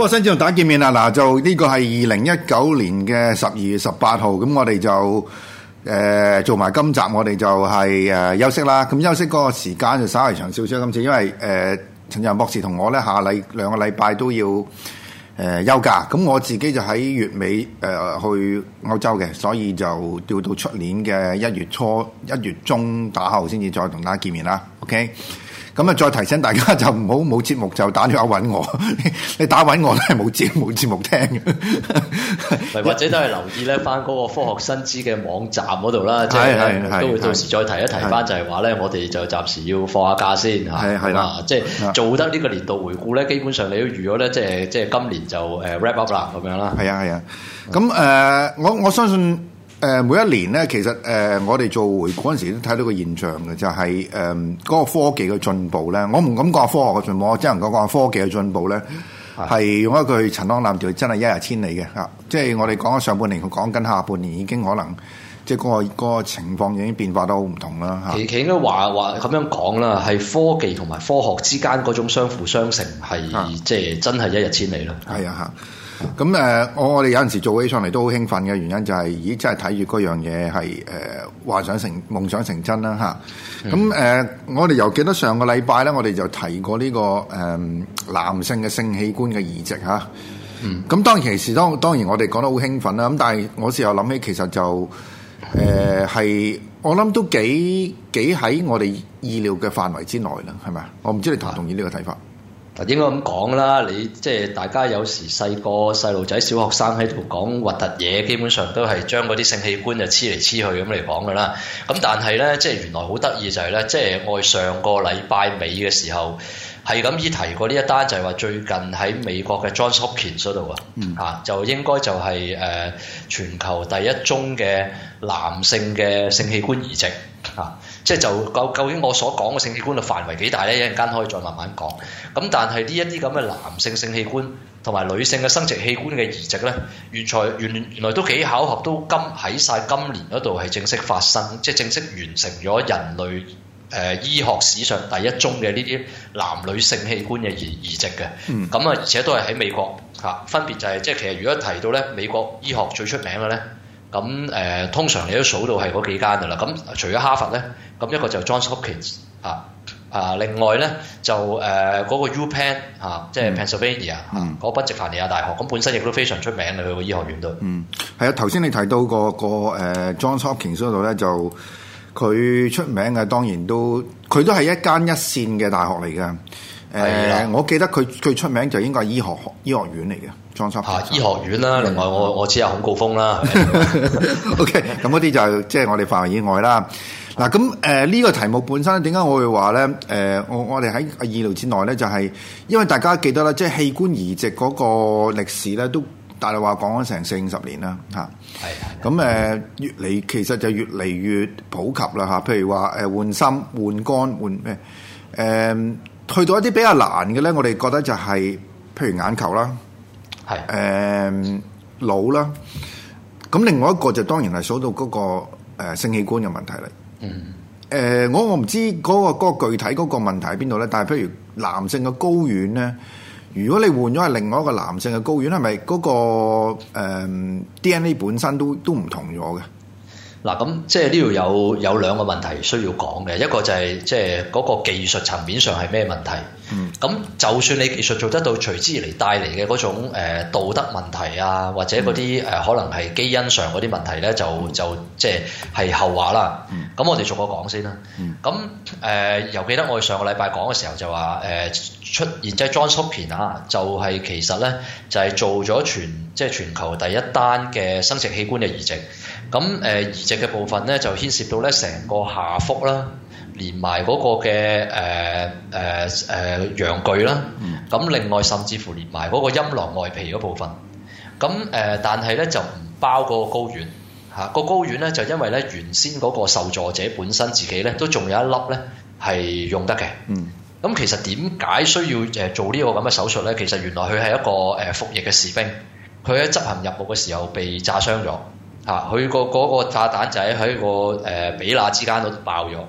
啊，新節目大家見面啦！嗱，就呢個係2019年嘅12月18號，咁我哋就做埋今集，我哋就係休息啦。咁休息嗰個時間就稍為長少少，今次因為陳志宏博士同我咧兩個禮拜都要休假，咁我自己就喺月尾去歐洲嘅，所以就調到出年嘅1月中打後先至再同大家見面啦。OK。咁啊，再提醒大家就唔好冇節目就打電話揾我，你打揾我都係冇節目聽嘅， 或者都係留意咧翻嗰個科學新知嘅網站嗰度啦，即係都會到時再提一提翻，就係話咧，我哋就暫時要放下假先嚇，係啦，即係做得呢個年度回顧咧，基本上你都預咗咧，即係今年就wrap up 啦咁樣啦。係啊，咁我相信。每一年咧，其實我哋做回顧嗰陣時都睇到個現象嘅，就係嗰個科技嘅進步咧。我唔敢講科學嘅進步，我只能講科技嘅進步咧，係用一句陳腔濫調，真係一日千里嘅嚇。即係我哋講咗上半年，講緊下半年已經可能，即係嗰個情況已經變化得好唔同啦嚇。 其實應該話咁樣講啦，係科技同埋科學之間嗰種相輔相成，係即係真係一日千里啦。係啊嚇。 咁我哋有陣時做起上嚟都好興奮嘅原因就係，咦，真係睇住嗰樣嘢係幻想夢想成真啦嚇！咁我哋又記得上個禮拜咧，我哋就提過呢個男性嘅性器官嘅移植嚇。咁當然其時當然我哋講得好興奮啦。咁但係我事後諗起，其實就係我諗都幾喺我哋意料嘅範圍之內啦，係咪啊？我唔知你同唔同意呢個睇法？ 應該咁講啦，你即係大家有時細路仔、小學生喺度講核突嘢，基本上都係將嗰啲性器官就黐嚟黐去咁嚟講噶啦。咁但係咧，即係原來好得意就係咧，即係我上個禮拜尾嘅時候係咁已提過呢一單，就係話最近喺美國嘅 Johns Hopkins 嗰度就應該就係全球第一宗嘅男性嘅性器官移植即係究竟我所講嘅性器官嘅範圍幾大咧？一陣間可以再慢慢講。咁但係呢一啲咁嘅男性性器官同埋女性嘅生殖器官嘅移植咧，原來都幾巧合，都喺晒今年嗰度係正式發生，即係正式完成咗人類醫學史上第一宗嘅呢啲男女性器官嘅移植嘅。咁而且都係喺美國分別就係即係其實如果提到咧美國醫學最出名嘅咧。咁通常你都數到係嗰幾間㗎啦。咁除咗哈佛咧，咁一個就 Johns Hopkins 另外咧就嗰個 UPenn 即係 Pennsylvania 嗰賓夕凡尼亞大學，咁本身亦都非常出名嘅佢個醫學院度。 係啊，頭先你提到個Johns Hopkins 嗰度咧，就佢出名嘅當然佢都係一間一線嘅大學嚟嘅。我記得佢出名就應該係醫學院嚟嘅。 醫學院啦，另外我知有孔誥烽啦。 OK， 咁嗰啲就即係我哋範圍以外啦。嗱，咁呢個題目本身點解我會話咧？我哋喺意料之內咧，就係因為大家記得啦，即係器官移植嗰個歷史咧，都大概話講咗成40-50年啦嚇。咁其實就越嚟越普及啦嚇。譬如話換心、換肝、換咩去到一啲比較難嘅咧，我哋覺得就係譬如眼球啦。腦啦，咁另外一個就當然係數到嗰個性器官嘅問題啦。我唔知嗰個具體嗰個問題喺邊度咧，但係譬如男性嘅睾丸咧，如果你換咗係另外一個男性嘅睾丸，係咪嗰個DNA 本身都唔同咗嘅？ 嗱，咁即係呢度有兩個問題需要講嘅，一個就係即係嗰個技術層面上係咩問題？咁就算你技術做得到，隨之而嚟帶嚟嘅嗰種道德問題啊，或者嗰啲可能係基因上嗰啲問題咧，就即係後話啦。咁我哋逐個講先啦。咁又記得我哋上個禮拜講嘅時候就話出現即係 Johns Hopkins 就係其實咧就係做咗全球第一單嘅生殖器官嘅移植。咁移植嘅部分咧就牽涉到咧成個下腹啦，連埋嗰個嘅陽具啦。咁另外甚至乎連埋嗰個陰囊外皮嗰部分。咁但係咧就唔包嗰個睾丸嚇。個睾丸咧就因為咧原先嗰個受助者本身自己咧都仲有一粒咧係用得嘅。咁其實點解需要做呢個咁嘅手術咧？其實原來佢係一個服役嘅士兵，佢喺執行任務嘅時候被炸傷咗。佢嗰個炸彈就喺個比那之間嗰度爆咗，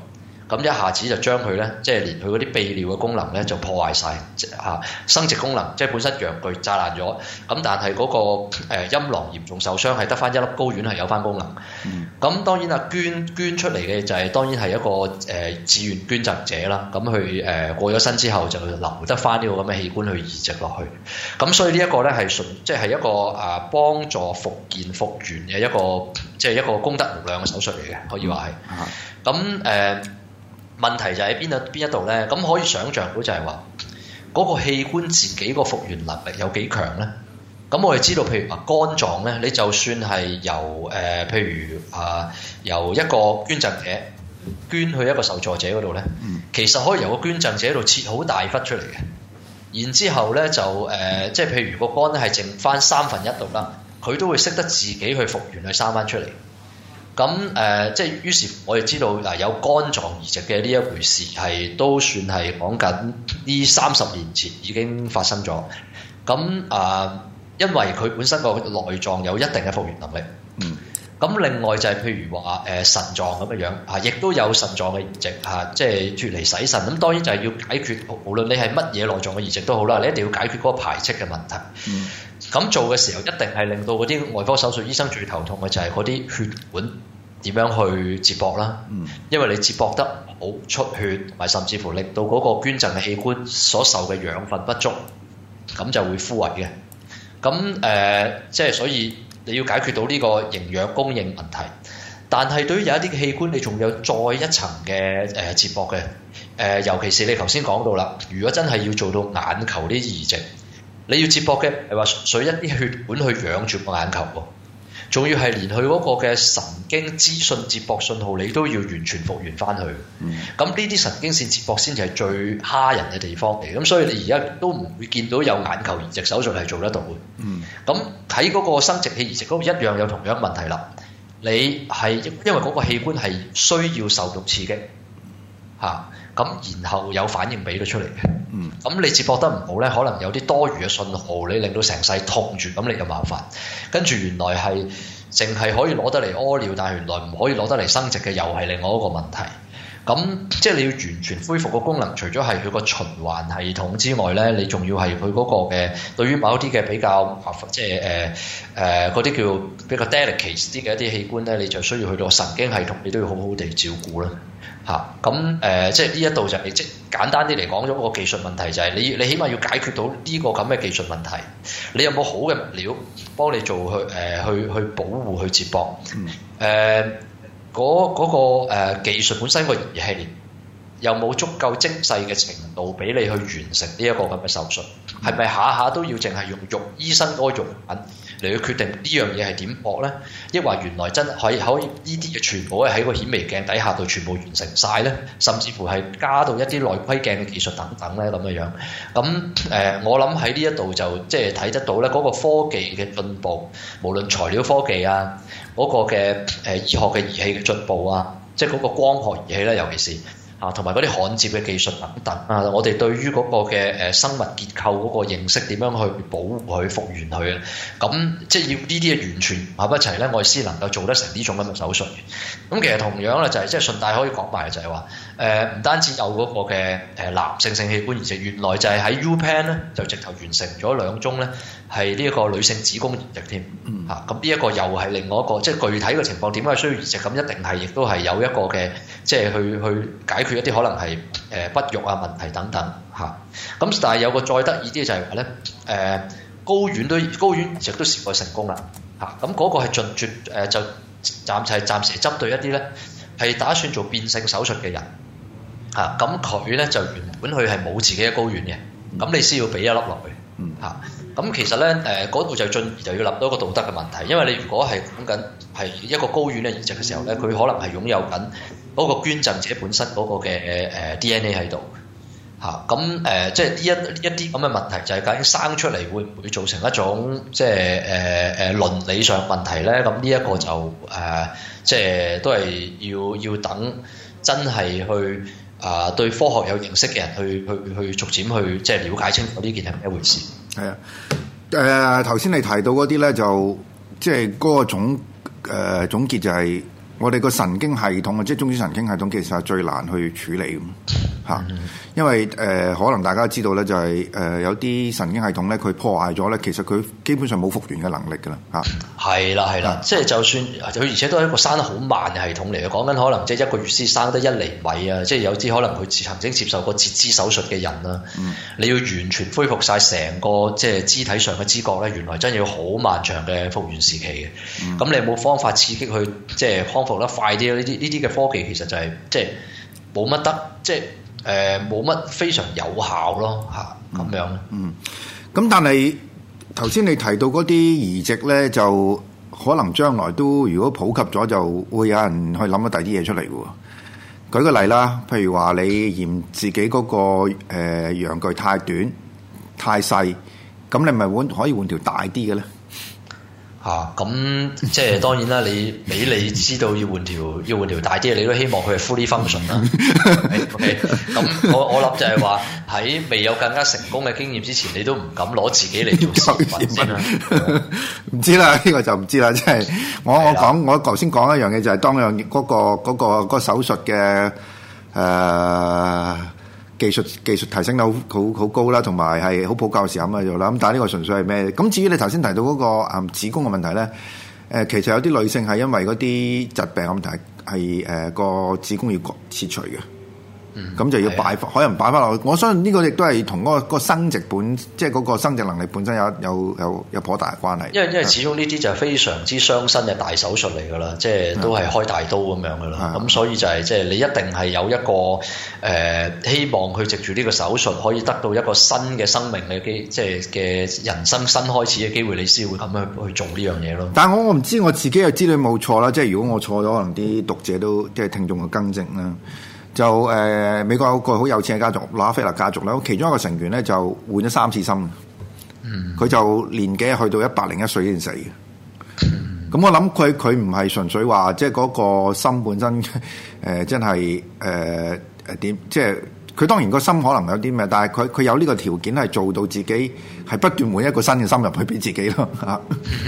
咁一下子就將佢咧，即係連佢嗰啲泌尿嘅功能咧就破壞晒，嚇生殖功能，即係本身陽具炸爛咗，咁但係嗰個陰囊嚴重受傷，係得翻一粒睾丸係有翻功能。咁當然啦，捐出嚟嘅就係當然係一個自願捐贈者啦。咁佢過咗身之後就留得翻呢個咁嘅器官去移植落去。咁所以呢一個咧係即係一個幫助復健復原嘅一個即係一個功德無量嘅手術嚟嘅，可以話係。咁問題就喺邊一度咧？咁可以想像到就係話嗰個器官自己個復原能力有幾強咧？咁我哋知道，譬如話肝臟咧，你就算係由譬如由一個捐贈者捐去一個受助者嗰度咧，其實可以由個捐贈者度切好大忽出嚟嘅。然之後咧就即係譬如個肝咧係剩翻1/3度啦，佢都會識得自己去復原去生翻出嚟。咁即係於是我哋知道嗱，有肝臟移植嘅呢一回事係都算係講緊呢30年前已經發生咗。咁因為佢本身個內臟有一定嘅復原能力。咁另外就係譬如話腎臟咁嘅樣亦都有腎臟嘅移植即係脫離洗腎。咁當然就係要解決，無論你係乜嘢內臟嘅移植都好啦，你一定要解決嗰個排斥嘅問題。咁做嘅時候一定係令到嗰啲外科手術醫生最頭痛嘅就係嗰啲血管點樣去接駁啦。因為你接駁得好出血，同埋甚至乎令到嗰個捐贈嘅器官所受嘅養分不足，咁就會枯萎嘅。咁即係所以你要解決到呢個營養供應問題，但係對於有一啲嘅器官，你仲有再一層嘅接駁嘅。尤其是你頭先講到啦，如果真係要做到眼球啲移植，你要接駁嘅係話純粹一啲血管去養住個眼球喎，仲要係連佢嗰個嘅神經資訊接駁信號，你都要完全復原翻去。咁呢啲神經線接駁先至係最蝦人嘅地方嚟。咁所以你而家都唔會見到有眼球移植手術係做得到嘅。咁喺嗰個生殖器移植嗰度一樣有同樣問題啦。你係因為嗰個器官係需要受到刺激咁然後有反應俾到出嚟嘅。咁你接駁得唔好咧，可能有啲多餘嘅信號，你令到成世痛住，咁你就麻煩。跟住原來係淨係可以攞得嚟屙尿，但係原來唔可以攞得嚟生殖嘅，又係另外一個問題。咁即係你要完全恢復個功能，除咗係佢個循環系統之外咧，你仲要係佢嗰個嘅對於某啲嘅比較即係嗰啲叫比較 delicate 啲嘅一啲器官咧，你就需要去到神經系統，你都要好好地照顧啦。咁即係呢一度就係即簡單啲嚟講咗個技術問題，就係你起碼要解決到呢個咁嘅技術問題。你有冇好嘅物料幫你做去保護去接駁？嗰個技術本身個儀器有冇足夠精細嘅程度俾你去完成呢一個咁嘅手術？係咪下下都要淨係用醫生嗰個肉眼嚟去決定呢樣嘢係點駁咧？抑或原來真係可以呢啲嘅全部喺個顯微鏡底下度全部完成晒咧？甚至乎係加到一啲內窺鏡嘅技術等等咧咁嘅樣。咁我諗喺呢一度就即係睇得到咧嗰個科技嘅進步，無論材料科技啊，嗰個嘅醫學嘅儀器嘅進步啊，即係嗰個光學儀器咧，尤其是同埋嗰啲焊接嘅技術等等我哋對於嗰個嘅生物結構嗰個認識點樣去保護佢、復原佢啊？咁即係要呢啲嘢完全合一齊咧，我哋先能夠做得成呢種咁嘅手術。咁其實同樣咧就係即係順帶可以講埋就係話唔單止有嗰個嘅男性性器官移植，原來就係喺 UPenn 咧就直頭完成咗2宗咧係呢一個女性子宮移植添。咁呢一個又係另外一個即係具體嘅情況點解需要移植？咁一定係亦都係有一個嘅即係去解決一啲可能係不育問題等等咁但係有個再得意啲就係話咧睾丸移植都試過成功啦咁嗰個係就暫時針對一啲咧係打算做變性手術嘅人咁佢咧就原本佢係冇自己嘅睾丸嘅，咁你先要俾一粒落去咁其實咧嗰度就進而就要諗到一個道德嘅問題，因為你如果係講緊係一個睾丸嘅移植嘅時候咧，佢可能係擁有緊嗰個捐贈者本身嗰個嘅DNA 喺度咁即係呢一啲咁嘅問題，就係究竟生出嚟會唔會造成一種即係倫理上問題咧？咁呢一個就即係都係要等真係去對科學有認識嘅人去逐漸去即係了解清楚呢件係一回事。係頭先你提到嗰啲咧，就即係嗰個總結就係我哋個神經系統啊，即係中樞神經系統，其實係最難去處理嚇，因為可能大家知道咧，就係有啲神經系統咧，佢破壞咗咧，其實佢基本上冇復原嘅能力㗎啦嚇。係啦，即係就算佢而且都係一個生得好慢嘅系統嚟嘅，講緊可能即係1個月先生得1厘米啊！即係有啲可能佢曾經接受過截肢手術嘅人啦，你要完全恢復晒成個即係肢體上嘅知覺咧，原來真係要好漫長嘅復原時期嘅。咁你有冇方法刺激佢即係康復得快啲？呢啲嘅科技其實就係即係冇乜得，即係冇乜非常有效咯嚇咁樣。 咁但係頭先你提到嗰啲移植咧，就可能將來都如果普及咗，就會有人去諗到第啲嘢出嚟嘅喎。舉個例啦，譬如話你嫌自己嗰個陽具太短太細，咁你咪可以換條大啲嘅咧？ 咁即係當然啦，你知道要換條大啲，你都希望佢係 fully function 啦。OK， 咁我諗就係話喺未有更加成功嘅經驗之前，你都唔敢攞自己嚟做實驗先啦。 唔知啦，呢個就唔知啦。即係我頭先講一樣嘢就係當樣嗰個手術嘅技術提升得好高啦，同埋係好普及嘅時候咁就啦。咁但係呢個純粹係咩？咁至於你頭先提到嗰個子宮嘅問題咧，其實有啲女性係因為嗰啲疾病嘅問題係個子宮要切除嘅。咁就要可能擺翻落去。我相信呢個亦都係同嗰個生殖即係嗰個生殖能力本身有頗大嘅關係。因為始終呢啲就係非常之傷身嘅大手術嚟㗎啦，即係都係開大刀咁樣㗎啦。咁所以就係即係你一定係有一個希望佢藉住呢個手術可以得到一個新嘅生命嘅即係嘅人生新開始嘅機會，你先會咁樣去做呢樣嘢咯。 但係我唔知我自己又知道冇錯啦，即係如果我錯咗，可能啲讀者都即係聽眾嘅更正啦。就美國有個好有錢嘅家族，洛克菲勒家族咧，其中一個成員咧就換咗3次心，佢就年紀去到101歲先死嘅。咁我諗佢唔係純粹話即係嗰個心本身真係點，即係佢當然個心可能有啲咩，但係佢有呢個條件係做到自己係不斷換一個新嘅心入去俾自己咯嚇。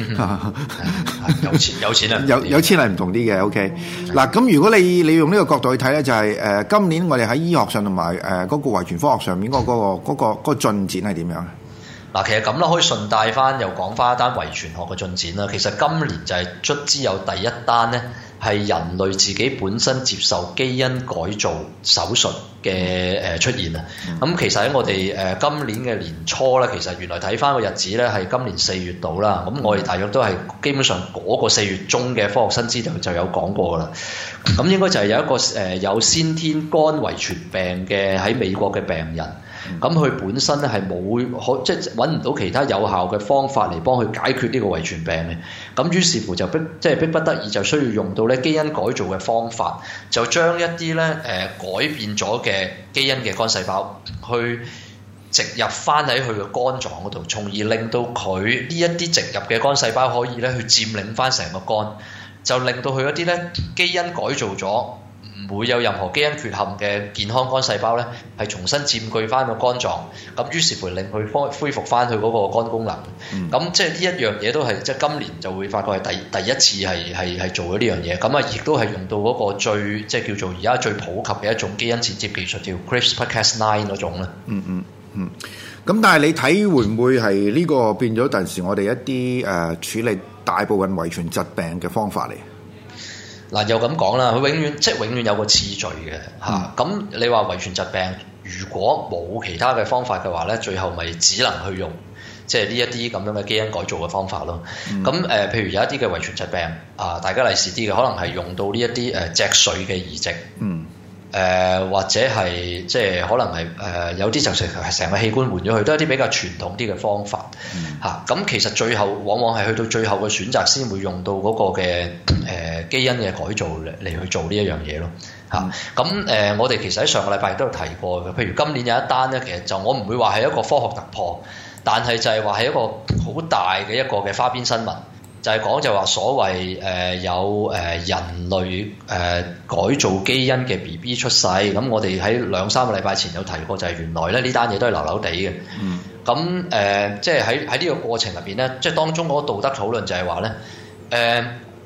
有錢啊！ 有錢係唔同啲嘅。OK，嗱咁如果你用呢個角度去睇咧，就係今年我哋喺醫學上同埋嗰個遺傳科學上面嗰個進展係點樣咧？ 嗱，其實咁啦，可以順帶翻又講翻一單遺傳學嘅進展啦。其實今年就係卒之有第一單咧，係人類自己本身接受基因改造手術嘅出現啊。咁其實喺我哋今年嘅年初咧，其實原來睇翻個日子咧係今年4月度啦。咁我哋大約都係基本上嗰個4月中嘅科學新知就有講過噶啦。咁應該就係有一個有先天肝遺傳病嘅喺美國嘅病人。咁佢本身咧係冇即係揾唔到其他有效嘅方法嚟幫佢解決呢個遺傳病嘅，咁於是乎就逼不得已就需要用到咧基因改造嘅方法，就將一啲咧改變咗嘅基因嘅肝細胞去植入翻喺佢嘅肝臟嗰度，從而令到佢呢一啲植入嘅肝細胞可以咧去佔領翻成個肝，就令到佢嗰啲咧基因改造咗唔會有任何基因缺陷嘅健康肝細胞咧，係重新佔據翻個肝臟，咁於是乎令佢恢復翻佢嗰個肝功能。咁即係呢一樣嘢都係即係今年就會發覺係第一次係做咗呢樣嘢。咁啊，亦都係用到嗰個最即係叫做而家最普及嘅一種基因剪接技術，叫 CRISPR-Cas9 嗰種啦。 咁但係你睇會唔會係呢個變咗陣時我哋一啲處理大部分遺傳疾病嘅方法嚟？ 嗱，又咁講啦，佢永遠有個次序嘅嚇。咁你話遺傳疾病，如果冇其他嘅方法嘅話咧，最後咪只能去用即係呢一啲咁樣嘅基因改造嘅方法咯。咁譬如有一啲嘅遺傳疾病大家利是啲嘅，可能係用到呢一啲脊髓嘅移植。或者係即係可能係有啲就成個器官換咗佢，都係一啲比較傳統啲嘅方法嚇。咁其實最後往往係去到最後嘅選擇先會用到嗰個嘅基因嘅改造嚟去做呢一樣嘢咯嚇。咁我哋其實喺上個禮拜都有提過嘅，譬如今年有一單咧，其實就我唔會話係一個科學突破，但係就係話係一個好大嘅一個嘅花邊新聞。就係講就話所謂有人類改造基因嘅 BB 出世，咁我哋喺2-3個禮拜前有提過，就係原來咧呢單嘢都係流流地嘅。咁即係喺呢個過程入邊咧，即係當中嗰個道德討論就係話咧，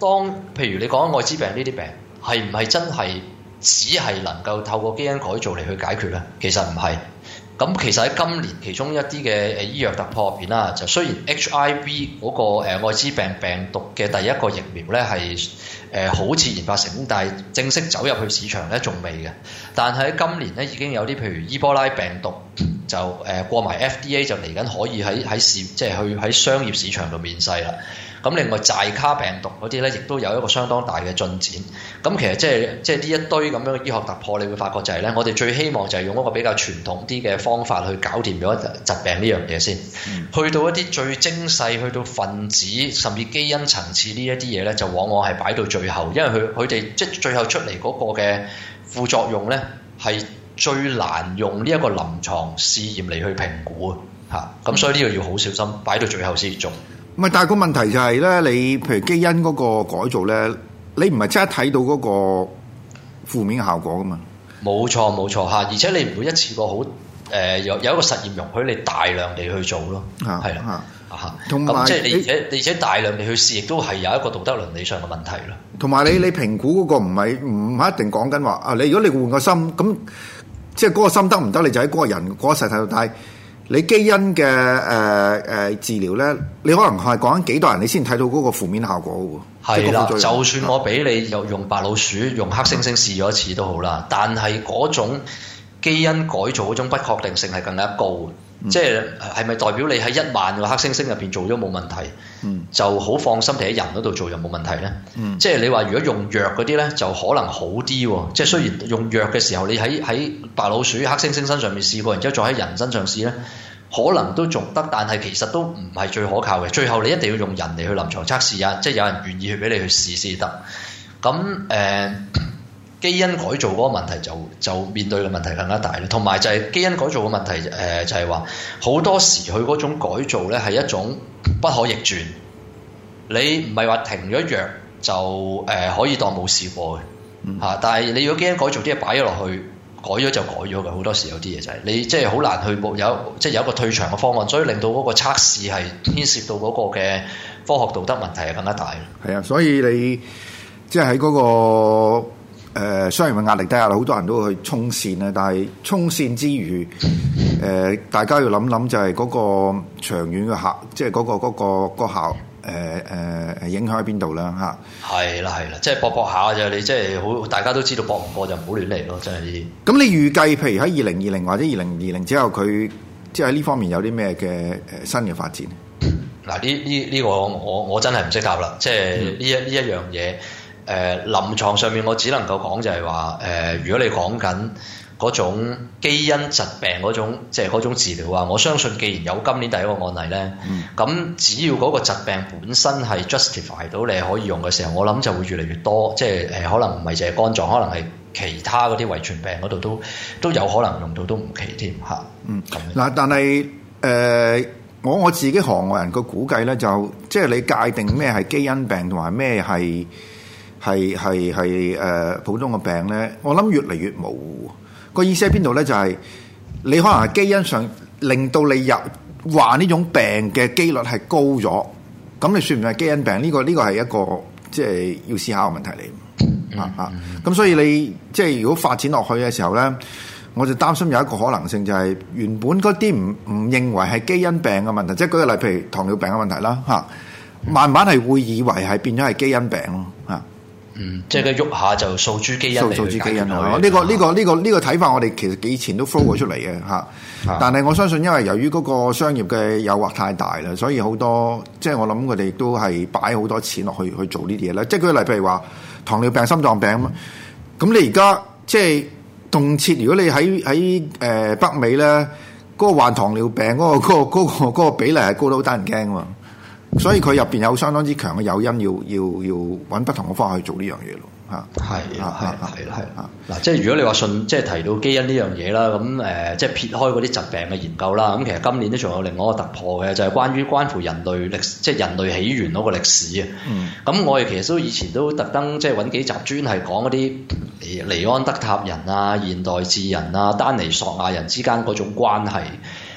譬如你講愛滋病呢啲病，係唔係真係只係能夠透過基因改造嚟去解決咧？其實唔係。咁其實喺今年其中一啲嘅醫藥突破入邊啦，就雖然 HIV 嗰個愛滋病病毒嘅第一個疫苗咧係好似研發成功，但係正式走入去市場咧仲未嘅。但係喺今年咧已經有啲譬如伊波拉病毒就過埋 FDA 就嚟緊可以即係去喺商業市場度面世啦。咁另外寨卡病毒嗰啲咧，亦都有一個相當大嘅進展。咁其實即係呢一堆咁樣嘅醫學突破，你會發覺就係咧，我哋最希望就係用一個比較傳統啲嘅方法去搞掂咗疾病呢樣嘢先。去到一啲最精細，去到分子甚至基因層次呢一啲嘢咧，就往往係擺到最後，因為佢哋即係最後出嚟嗰個嘅副作用咧，係最難用呢一個臨床試驗嚟去評估嚇。咁所以呢個要好小心，擺到最後先做。 唔係，但係個問題就係咧，你譬如基因嗰個改造咧，你唔係即刻睇到嗰個負面嘅效果噶嘛？冇錯嚇，而且你唔會一次過好有一個實驗容許你大量地去做咯，係啦嚇。咁即係而且大量地去試，亦都係有一個道德倫理上嘅問題咯。 同埋你評估嗰個唔係一定講緊話啊！你如果你換個心，咁即係嗰個心得唔得，你就喺嗰個人嗰個實體度睇。你基因嘅治療咧，你可能係講緊幾代人，你先睇到嗰個負面效果喎。係啦， 就算我俾你又用白老鼠、用黑猩猩試咗一次都好啦，但係嗰種基因改造嗰種不確定性係更加高。即係咪代表你喺1萬個黑猩猩入邊做咗冇問題，就好放心地喺人嗰度做又冇問題咧？即係你話如果用藥嗰啲咧，就可能好啲喎。即係雖然用藥嘅時候，你喺白老鼠、黑猩猩身上面試過，然之後再喺人身上試咧，可能都仲得，但係其實都唔係最可靠嘅。最後你一定要用人嚟去臨床測試啊！即係有人願意去俾你去試先得。咁基因改造嗰個問題就面對嘅問題更加大啦，同埋就係基因改造嘅問題就係話好多時佢嗰種改造咧係一種不可逆轉，你唔係話停咗藥就可以當冇試過嘅嚇，但係你如果基因改造啲嘢擺咗落去，改咗就改咗嘅，好多時有啲嘢就係你即係好難去有一個退場嘅方案，所以令到嗰個測試係牽涉到嗰個嘅科學道德問題係更加大。 係啊，所以你即係喺嗰個商業嘅壓力底下，好多人都會去衝線咧。但係衝線之餘，大家要諗諗就係嗰個長遠嘅效，即係嗰個效影響喺邊度啦嚇。 係啦，即係搏下啫。你即係好，大家都知道搏唔過就唔好亂嚟咯。真係呢啲。 咁你預計譬如喺2020或者2020之後，佢即係喺呢方面有啲咩嘅新嘅發展？ 嗱，呢個我真係唔識答啦。即係呢一樣嘢。臨床上面我只能夠講就係話如果你講緊嗰種基因疾病嗰種即係嗰種治療啊，我相信既然有今年第一個案例咧，咁只要嗰個疾病本身係 justify 到你係可以用嘅時候，我諗就會越嚟越多，即係可能唔係淨係肝臟，可能係其他嗰啲遺傳病嗰度都有可能用到，都唔奇添嚇。 嗱，但係我自己行外人個估計咧，就即係你界定咩係基因病同埋咩係普通嘅病咧，我諗越嚟越模糊。個意思喺邊度咧？就係你可能係基因上令到你患呢種病嘅機率係高咗，咁你算唔算係基因病？呢個係一個即係要思考嘅問題嚟。咁所以你即係如果發展落去嘅時候咧，我就擔心有一個可能性就係原本嗰啲唔認為係基因病嘅問題，即係舉個例，譬如糖尿病嘅問題啦，慢慢係會以為係變咗係基因病咯， 即係佢喐下就訴諸基因嚟去解決佢。 呢個睇法，我哋其實以前都 flow 過出嚟嘅嚇。但係我相信，因為由於嗰個商業嘅誘惑太大啦，所以好多即係我諗佢哋都係擺好多錢落去做呢啲嘢咧。即係舉個例，譬如話糖尿病、心臟病咁你而家即係動輒，如果你喺北美咧，嗰個患糖尿病嗰個比例係高到好得人驚喎。所以佢入邊有相當之強嘅誘因，要揾不同嘅方法去做呢樣嘢咯， 係啦。嗱，即係如果你話即係提到基因呢樣嘢啦，咁即係撇開嗰啲疾病嘅研究啦，咁其實今年都仲有另外一個突破嘅，就係關乎人類歷，即係人類起源嗰個歷史啊。咁我哋其實以前都特登即係揾幾集專係講嗰啲尼安德塔人啊、現代智人啊、丹尼索亞人之間嗰種關係。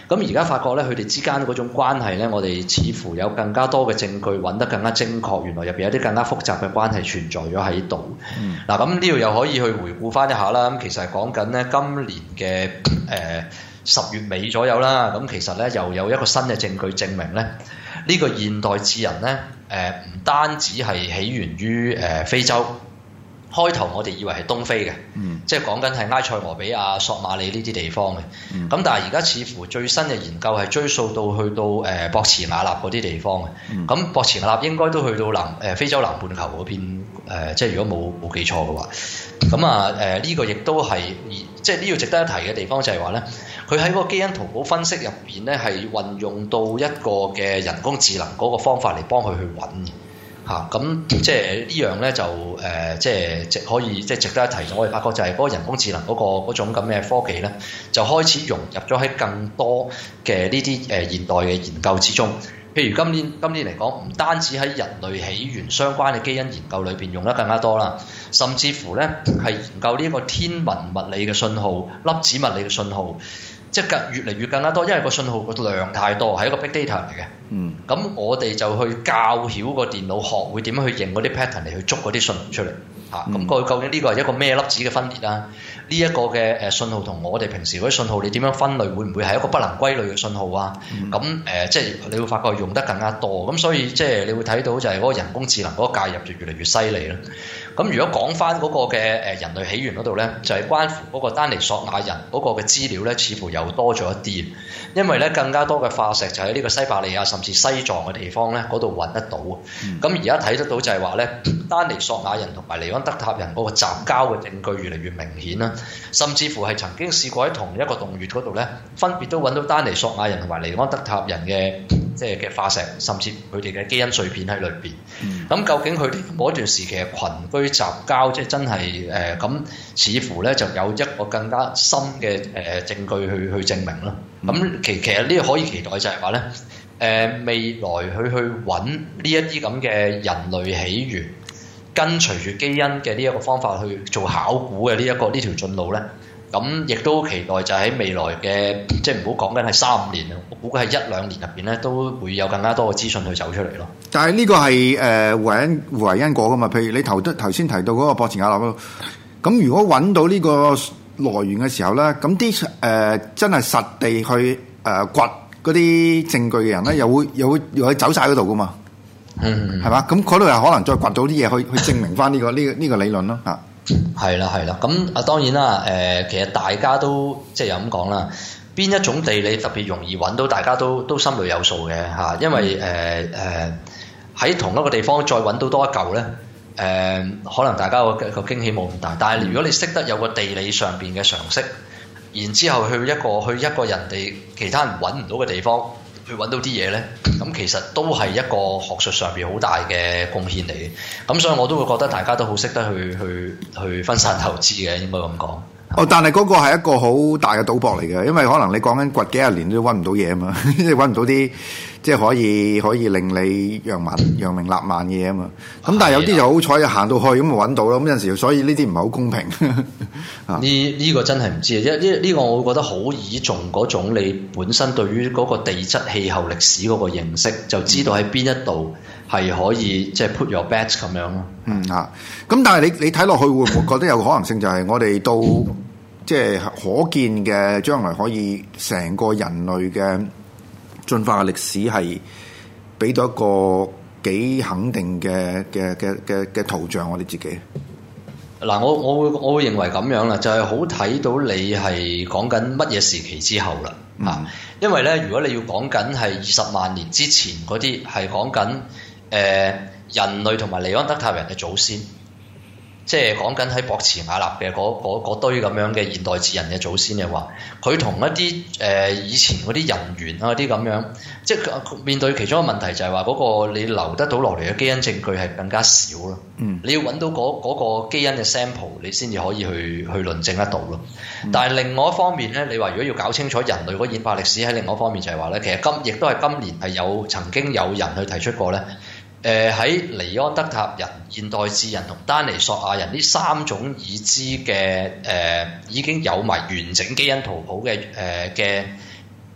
咁而家發覺咧，佢哋之間嗰種關係咧，我哋似乎有更加多嘅證據揾得更加精確，原來入邊有啲更加複雜嘅關係存在咗喺度。嗱，咁呢度又可以去回顧翻一下啦。咁其實係講緊咧今年嘅10月尾左右啦。咁其實咧又有一個新嘅證據證明咧，呢個現代智人咧唔單止係起源於非洲。開頭我哋以為係東非嘅，即係講緊係埃塞俄比亞、索馬里呢啲地方嘅。咁但係而家似乎最新嘅研究係追溯到去到博茨瓦納嗰啲地方嘅。咁博茨瓦納應該都去到非洲南半球嗰邊，即係如果冇記錯嘅話。咁呢個亦都係即係呢個值得一提嘅地方就係話咧，佢喺個基因圖譜分析入邊咧係運用到一個嘅人工智能嗰個方法嚟幫佢去揾嘅。咁即係呢樣咧就即係可以即係值得一提。我哋發覺就係嗰個人工智能嗰種咁嘅科技咧，就開始融入咗喺更多嘅呢啲現代嘅研究之中。譬如今年嚟講，唔單止喺人類起源相關嘅基因研究裏邊用得更加多啦，甚至乎咧係研究呢個天文物理嘅信號、粒子物理嘅信號。即係越嚟越更加多，因為個信號個量太多，係一個 big data 嚟嘅。咁我哋就去教曉個電腦學會點樣去認嗰啲 pattern 嚟去捉嗰啲信號出嚟。咁佢究竟呢個係一個咩粒子嘅分裂啊？呢一個嘅信號同我哋平時嗰啲信號，你點樣分類？會唔會係一個不能歸類嘅信號啊？咁即係你會發覺用得更加多。咁所以即係你會睇到就係嗰個人工智能嗰個介入就越嚟越犀利啦。咁如果講翻嗰個嘅人類起源嗰度咧，就係關乎嗰個丹尼索亞人嗰個嘅資料咧，似乎又多咗一啲。因為咧更加多嘅化石就喺呢個西伯利亞甚至西藏嘅地方咧嗰度揾得到。咁而家睇得到就係話咧，丹尼索亞人同埋尼安德塔人嗰個雜交嘅證據越嚟越明顯啦。甚至乎係曾經試過喺同一個洞穴嗰度咧，分別都揾到丹尼索亞人同埋尼安德塔人嘅即係嘅化石，甚至佢哋嘅基因碎片喺裏邊。咁究竟佢哋嗰段時期嘅群居雜交，即係真係咁，似乎咧就有一個更加深嘅證據去證明啦。咁其實呢個可以期待就係話咧，未來佢去揾呢一啲咁嘅人類起源，跟隨住基因嘅呢一個方法去做考古嘅呢條進路咧，咁亦都期待就喺未來嘅即係唔好講緊係3-5年啊，我估計係1-2年入邊咧都會有更加多嘅資訊去走出嚟咯。 但係呢個係互為因果噶嘛？譬如你頭先提到嗰個博茨瓦納嗰度，咁如果揾到呢個來源嘅時候咧，咁啲真係實地去掘嗰啲證據嘅人咧，又會走晒嗰度噶嘛？係嘛？咁嗰度又可能再掘到啲嘢去證明翻呢個理論咯嚇。 係啦。咁當然啦，其實大家都即係有咁講啦。邊一種地理特別容易揾到，大家都心裏有數嘅嚇。因為喺同一個地方再揾到多一嚿咧，可能大家個驚喜冇咁大。但係如果你識得有個地理上邊嘅常識，然之後去一個人哋其他人揾唔到嘅地方去揾到啲嘢咧，咁其實都係一個學術上邊好大嘅貢獻嚟嘅。咁所以我都會覺得大家都好識得去分散投資嘅，應該咁講。 但係嗰個係一個好大嘅賭博嚟嘅，因為可能你講緊掘幾十年都揾唔到嘢啊嘛，即係揾唔到啲即係可以令你揚名立萬嘅嘢啊嘛。咁但係有啲就好彩，行到去咁就揾到咯。咁有陣時，所以呢啲唔係好公平。 呢個真係唔知啊！呢個我會覺得好倚重嗰種你本身對於嗰個地質氣候歷史嗰個認識，就知道喺邊一度係可以即係 put your bet 咁樣咯。 咁但係你睇落去會唔會覺得有可能性就係我哋到即係可見嘅將來可以成個人類嘅進化嘅歷史係俾到一個幾肯定嘅圖像我哋自己？嗱， 我會認為咁樣啦，就係好睇到你係講緊乜嘢時期之後啦。因為咧，如果你要講緊係20萬年之前嗰啲，係講緊人類同埋尼安德塔人嘅祖先。即係講緊喺博茨瓦納嘅嗰堆咁樣嘅現代智人嘅祖先嘅話，佢同一啲以前嗰啲人猿啊啲咁樣，即係面對其中一個問題就係話嗰個你留得到落嚟嘅基因證據係更加少咯。你要揾到嗰個基因嘅 sample， 你先至可以去論證得到咯。但係另外一方面咧，你話如果要搞清楚人類嗰演化歷史，喺另外一方面就係話咧，其實亦都係今年係曾經有人去提出過咧。喺尼安德塔人、現代智人同丹尼索亞人呢3種已知嘅已經有埋完整基因圖譜嘅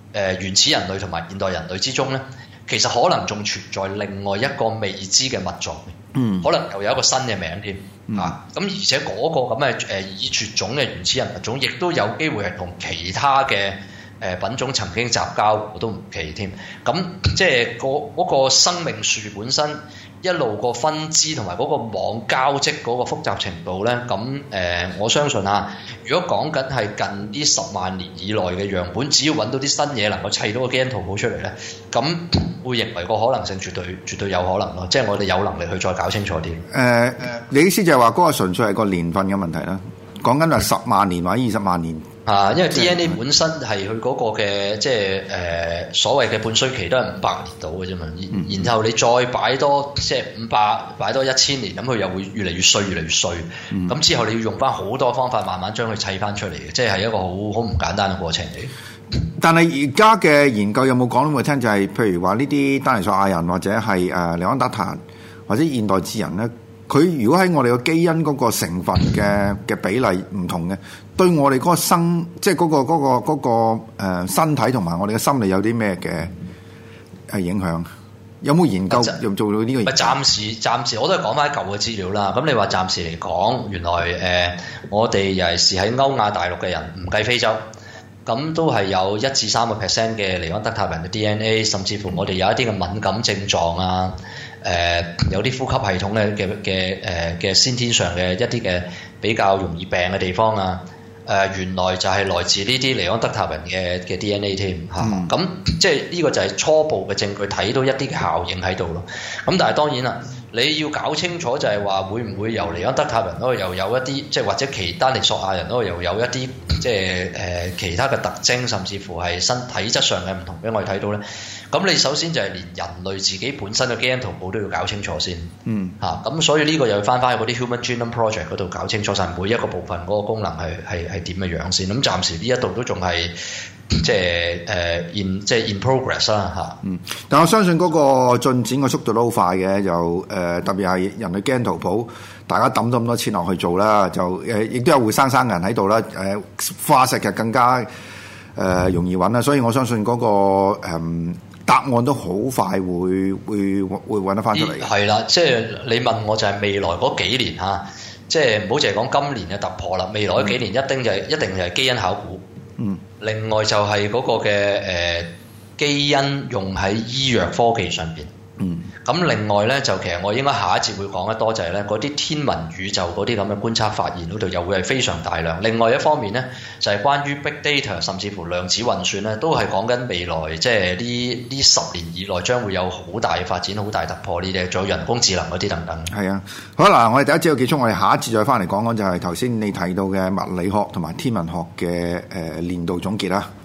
原始人類同埋現代人類之中咧，其實可能仲存在另外一個未知嘅物種，可能又有一個新嘅名添啊！咁而且嗰個咁嘅已絕種嘅原始人物種，亦都有機會係同其他嘅品種曾經雜交，我都唔奇添。咁即係嗰個生命樹本身一路個分支同埋嗰個網交織嗰個複雜程度咧，咁我相信啊，如果講緊係近呢10萬年以內嘅樣本，只要揾到啲新嘢能夠砌到個基因圖譜出嚟咧，咁會認為個可能性絕對有可能咯。即係我哋有能力去再搞清楚啲。 你意思就係話嗰個純粹係個年份嘅問題啦？講緊係10萬年或者20萬年。因為 DNA 本身係佢嗰個嘅即係所謂嘅半衰期都係500年到嘅啫嘛，然後你再擺多即係500擺多1000年，咁佢又會越嚟越衰，越嚟越衰。咁之後你要用翻好多方法慢慢將佢砌翻出嚟嘅，即係一個好唔簡單嘅過程嚟。 但係而家嘅研究有冇講俾我聽？就係譬如話呢啲丹尼索亞人或者係尼安德特人或者現代智人咧，佢如果喺我哋個基因嗰個成分嘅比例唔同嘅，對我哋嗰個即係嗰個身體同埋我哋嘅心理有啲咩嘅影響？有冇研究又做到呢個研究？暫時我都係講翻舊嘅資料啦。咁你話暫時嚟講，原來我哋尤其是喺歐亞大陸嘅人，唔計非洲，咁都係有1至3% 嘅尼安德塔人嘅 DNA， 甚至乎我哋有一啲嘅敏感症狀啊。有啲呼吸系統嘅先天上嘅一啲嘅比較容易病嘅地方啊，原來就係來自呢啲尼安德塔人嘅 DNA 添嚇，咁即係呢個就係初步嘅證據，睇到一啲嘅效應喺度咯。咁但係當然啦，你要搞清楚就係話會唔會由尼安德塔人嗰度又有一啲，即係或者其丹尼索亞人嗰度又有一啲即係其他嘅特徵，甚至乎係身體質上嘅唔同俾我哋睇到咧。咁你首先就係連人類自己本身嘅基因圖譜都要搞清楚先，咁所以呢個又要翻去嗰啲 Human Genome Project 嗰度搞清楚晒每一個部分嗰個功能係點嘅樣先。咁暫時呢一度都仲係即係in progress 啦嚇。 但我相信嗰個進展嘅速度都好快嘅，就特別係人類基因圖譜，大家抌咗咁多錢落去做啦，就亦都有活生生嘅人喺度啦，化石就更加容易揾啦，所以我相信嗰個答案都好快會揾得翻出嚟嘅。係啦，即係你問我就係未來嗰幾年嚇，即係唔好淨係講今年嘅突破啦。未來嗰幾年一定就係基因考古。另外就係嗰個嘅基因用喺醫藥科技上邊。咁另外咧就其實我應該下一節會講得多，就係咧嗰啲天文宇宙嗰啲咁嘅觀察發現嗰度又會係非常大量。另外一方面咧就係關於 big data 甚至乎量子運算咧，都係講緊未來即係呢10年以內將會有好大嘅發展、好大突破呢啲，仲有人工智能嗰啲等等。 係啊，好嗱，我哋第一節就結束，我哋下一節再翻嚟講講就係頭先你提到嘅物理學同埋天文學嘅年度總結啦。